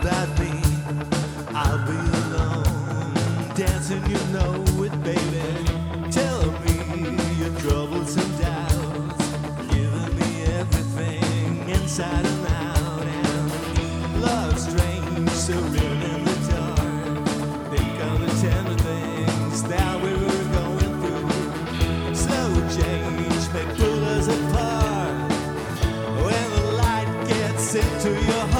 without me. I'll be alone, dancing, you know it, baby. Tell me your troubles and doubts, giving me everything inside and out. And love's strange, so real in the dark. Think of the tender things that we were going through. Slow change may pull us apart when the light gets into your heart.